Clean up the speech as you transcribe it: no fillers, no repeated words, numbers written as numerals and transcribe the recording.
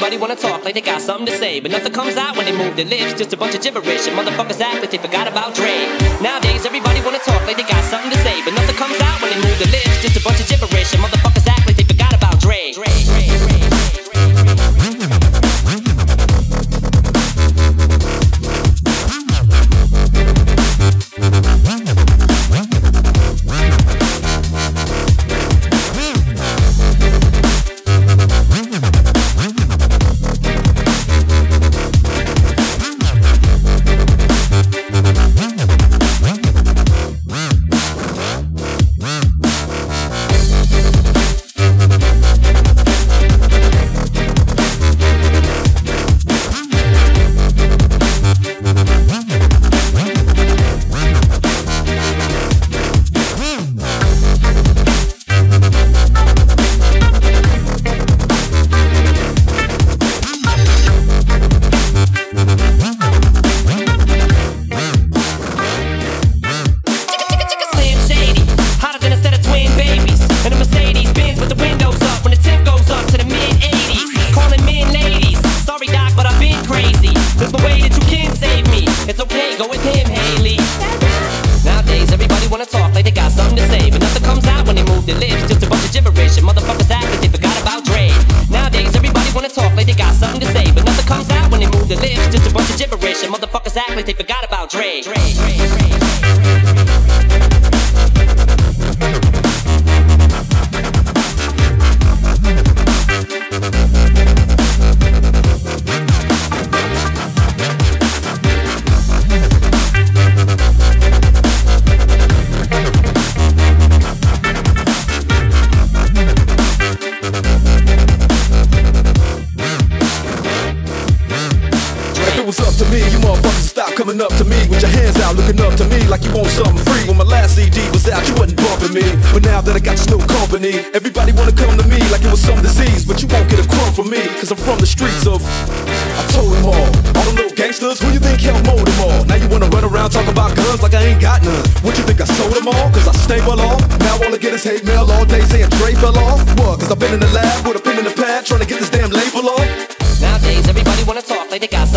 everybody wanna talk like they got something to say, but nothing comes out when they move their lips. Just a bunch of gibberish, and motherfuckers act like they forgot about Dre. Nowadays, everybody wanna talk like they got something to say, but nothing comes out when they move their lips. Just a bunch of gibberish, and motherfuckers act like they forgot about Dre. Motherfuckers act like they forgot about Dre. Coming up to me with your hands out, looking up to me like you want something free. When my last CD was out, you wasn't bumping me, but now that I got this new company, everybody wanna come to me like it was some disease. But you won't get a crumb from me, cause I'm from the streets of, I told them all them little gangsters, who you think helped mold them all? Now you wanna run around talk about guns like I ain't got none. What you think I sold them all? Cause I stay well off. Now all I get is hate mail all day saying Dre fell off. What? Cause I've been in the lab with a pen in the pad trying to get this damn label off. Nowadays everybody wanna talk like they got